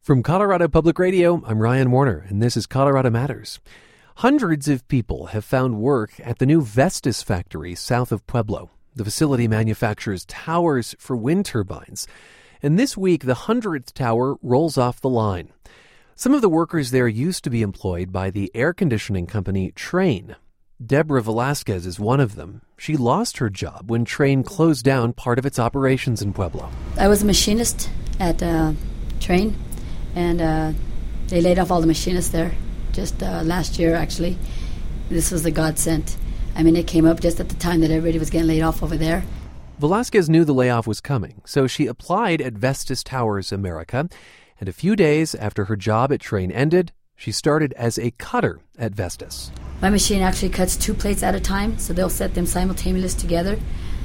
From Colorado Public Radio, I'm Ryan Warner, and this is Colorado Matters. Hundreds of people have found work at the new Vestas factory south of Pueblo. The facility manufactures towers for wind turbines. And this week, the 100th tower rolls off the line. Some of the workers there used to be employed by the air conditioning company Trane. Deborah Velasquez is one of them. She lost her job when Trane closed down part of its operations in Pueblo. I was a machinist at Trane, and they laid off all the machinists there just last year, actually. This was a godsend. I mean, it came up just at the time that everybody was getting laid off over there. Velasquez knew the layoff was coming, so she applied at Vestas Towers America, and a few days after her job at Trane ended, she started as a cutter at Vestas. My machine actually cuts 2 plates at a time, so they'll set them simultaneously together.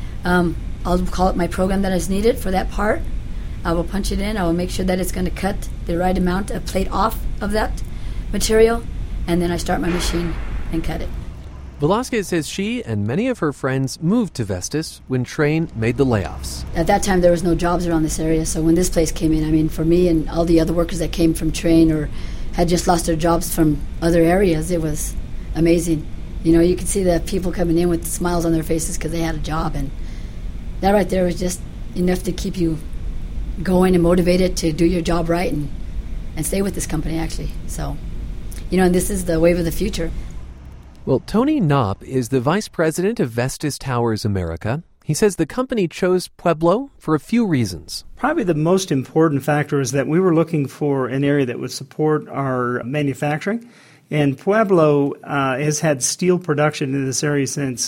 I'll call it my program that is needed for that part. I will punch it in. I will make sure that it's going to cut the right amount of plate off of that material, and then I start my machine and cut it. Velasquez says she and many of her friends moved to Vestas when Trane made the layoffs. At that time, there was no jobs around this area, so when this place came in, I mean, for me and all the other workers that came from Trane or had just lost their jobs from other areas, it was amazing. You know, you could see the people coming in with smiles on their faces because they had a job, and that right there was just enough to keep you going and motivated to do your job right and stay with this company, actually. So, you know, and this is the wave of the future. Well, Tony Knopp is the vice president of Vestas Towers America. He says the company chose Pueblo for a few reasons. Probably the most important factor is that we were looking for an area that would support our manufacturing. And Pueblo has had steel production in this area since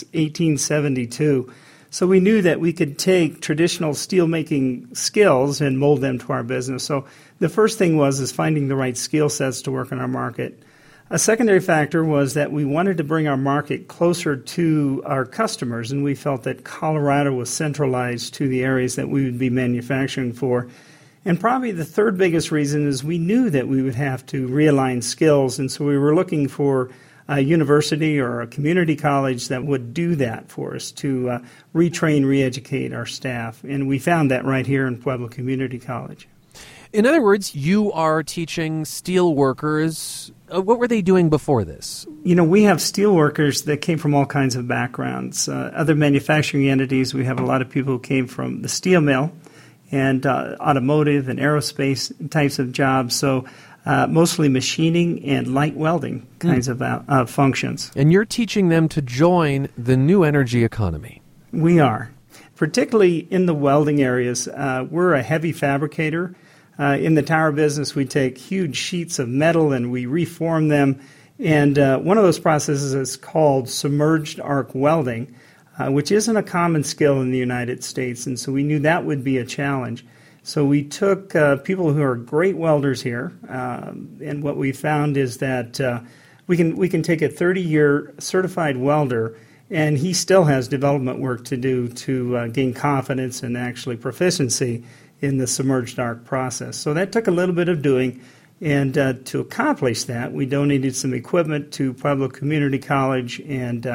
1872. So we knew that we could take traditional steelmaking skills and mold them to our business. So the first thing was finding the right skill sets to work in our market. A secondary factor was that we wanted to bring our market closer to our customers, and we felt that Colorado was centralized to the areas that we would be manufacturing for. And probably the third biggest reason is we knew that we would have to realign skills, and so we were looking for a university or a community college that would do that for us to retrain, re-educate our staff. And we found that right here in Pueblo Community College. In other words, you are teaching steel workers. What were they doing before this? You know, we have steel workers that came from all kinds of backgrounds. Other manufacturing entities, we have a lot of people who came from the steel mill and automotive and aerospace types of jobs. So mostly machining and light welding kinds of functions. And you're teaching them to join the new energy economy. We are. Particularly in the welding areas, we're a heavy fabricator. In the tower business, we take huge sheets of metal and we reform them. And one of those processes is called submerged arc welding, which isn't a common skill in the United States. And so we knew that would be a challenge. So we took people who are great welders here, and what we found is that we can take a 30-year certified welder, and he still has development work to do to gain confidence and actually proficiency in the submerged arc process. So that took a little bit of doing, and to accomplish that, we donated some equipment to Pueblo Community College, and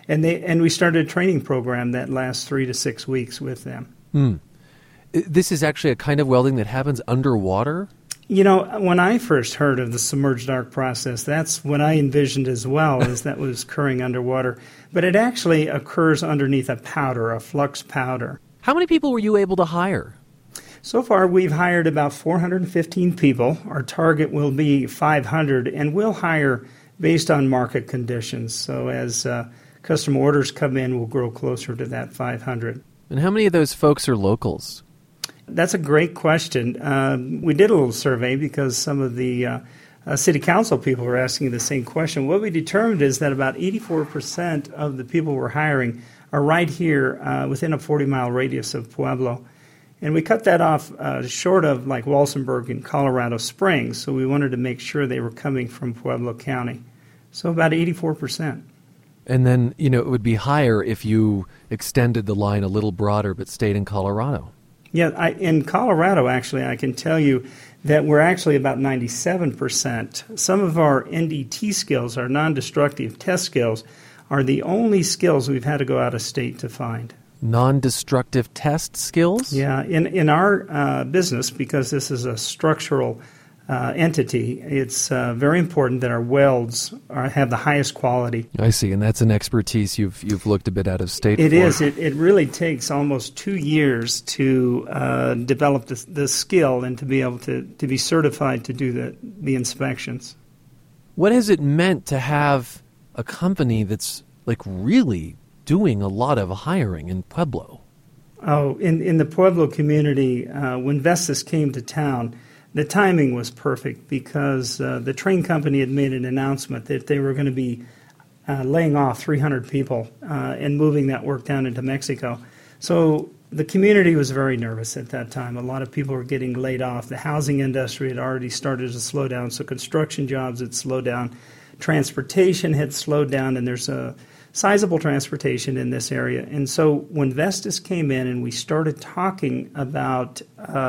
we started a training program that lasts 3 to 6 weeks with them. This is actually a kind of welding that happens underwater? You know, when I first heard of the submerged arc process, that's what I envisioned as well, as that was occurring underwater. But it actually occurs underneath a powder, a flux powder. How many people were you able to hire? So far, we've hired about 415 people. Our target will be 500, and we'll hire based on market conditions. So as customer orders come in, we'll grow closer to that 500. And how many of those folks are locals? That's a great question. We did a little survey because some of the city council people were asking the same question. What we determined is that about 84% of the people we're hiring are right here within a 40-mile radius of Pueblo. And we cut that off short of like Walsenburg and Colorado Springs, so we wanted to make sure they were coming from Pueblo County. So about 84%. And then, you know, it would be higher if you extended the line a little broader but stayed in Colorado. Yeah, in Colorado, actually, I can tell you that we're actually about 97%. Some of our NDT skills, our non-destructive test skills, are the only skills we've had to go out of state to find. Non-destructive test skills? Yeah, in our business, because this is a structural entity, it's very important that our welds have the highest quality. I see, and that's an expertise you've looked a bit out of state It for. is. It really takes almost 2 years to develop the skill and to be able to be certified to do the inspections. What has it meant to have a company that's like really doing a lot of hiring in Pueblo? Oh, in the Pueblo community, when Vestas came to town, the timing was perfect because the train company had made an announcement that they were going to be laying off 300 people and moving that work down into Mexico. So the community was very nervous at that time. A lot of people were getting laid off. The housing industry had already started to slow down, so construction jobs had slowed down. Transportation had slowed down, and there's a sizable transportation in this area. And so when Vestas came in and we started talking about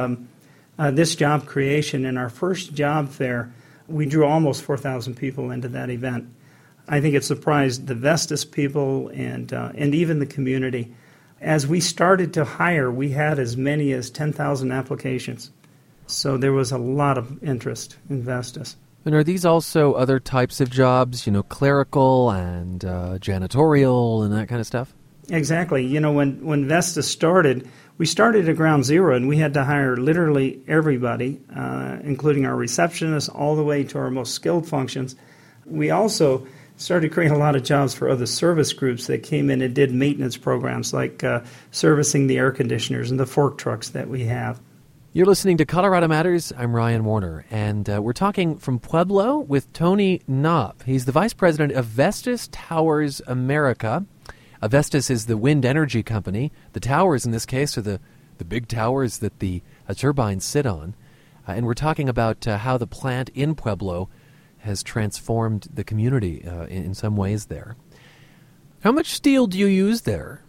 this job creation, in our first job fair, we drew almost 4,000 people into that event. I think it surprised the Vestas people and even the community. As we started to hire, we had as many as 10,000 applications. So there was a lot of interest in Vestas. And are these also other types of jobs, clerical and janitorial and that kind of stuff? Exactly. When Vestas started, we started at ground zero, and we had to hire literally everybody, including our receptionists, all the way to our most skilled functions. We also started creating a lot of jobs for other service groups that came in and did maintenance programs, like servicing the air conditioners and the fork trucks that we have. You're listening to Colorado Matters. I'm Ryan Warner, and we're talking from Pueblo with Tony Knopp. He's the vice president of Vestas Towers America. Vestas is the wind energy company. The towers, in this case, are the big towers that the turbines sit on. And we're talking about how the plant in Pueblo has transformed the community in some ways there. How much steel do you use there?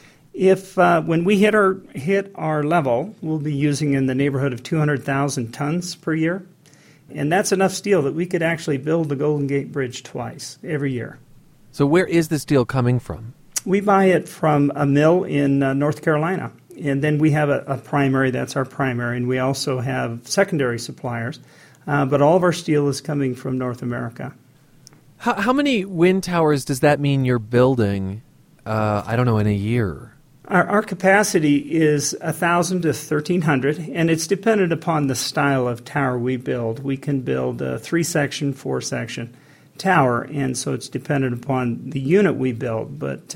If when we hit our level, we'll be using in the neighborhood of 200,000 tons per year. And that's enough steel that we could actually build the Golden Gate Bridge twice every year. So where is the steel coming from? We buy it from a mill in North Carolina, and then we have a primary, that's our primary, and we also have secondary suppliers, but all of our steel is coming from North America. How many wind towers does that mean you're building, in a year? Our capacity is 1,000 to 1,300, and it's dependent upon the style of tower we build. We can build a 3-section, 4-section tower, and so it's dependent upon the unit we build, but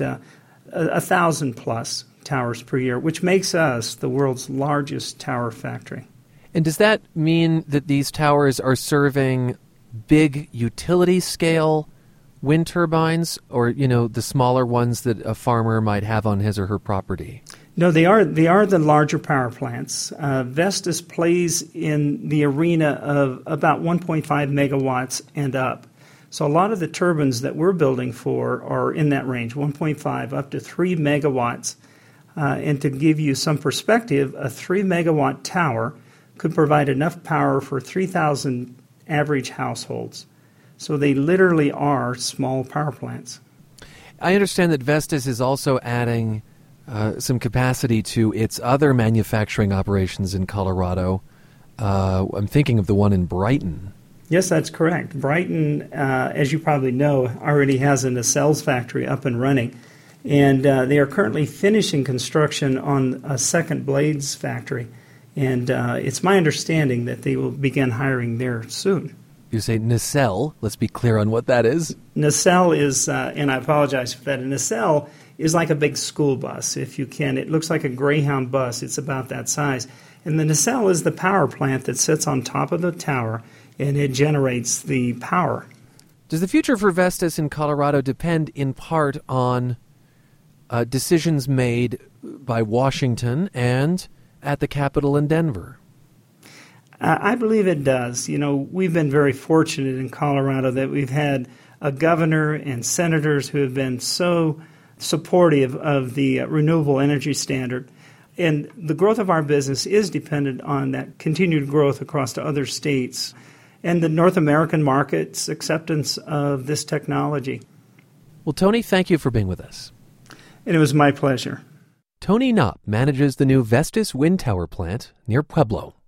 1,000 plus towers per year, which makes us the world's largest tower factory. And does that mean that these towers are serving big utility scale wind turbines, or the smaller ones that a farmer might have on his or her property? No, they are the larger power plants. Vestas plays in the arena of about 1.5 megawatts and up. So a lot of the turbines that we're building for are in that range, 1.5 up to 3 megawatts. And to give you some perspective, a 3 megawatt tower could provide enough power for 3,000 average households. So they literally are small power plants. I understand that Vestas is also adding some capacity to its other manufacturing operations in Colorado. I'm thinking of the one in Brighton. Yes, that's correct. Brighton, as you probably know, already has a nacelles factory up and running. And they are currently finishing construction on a second blades factory. And it's my understanding that they will begin hiring there soon. You say nacelle. Let's be clear on what that is. Nacelle is, and I apologize for that, a nacelle is like a big school bus, if you can. It looks like a Greyhound bus. It's about that size. And the nacelle is the power plant that sits on top of the tower, and it generates the power. Does the future for Vestas in Colorado depend in part on decisions made by Washington and at the Capitol in Denver? I believe it does. We've been very fortunate in Colorado that we've had a governor and senators who have been so supportive of the renewable energy standard. And the growth of our business is dependent on that continued growth across to other states and the North American market's acceptance of this technology. Well, Tony, thank you for being with us. And it was my pleasure. Tony Knopp manages the new Vestas wind tower plant near Pueblo.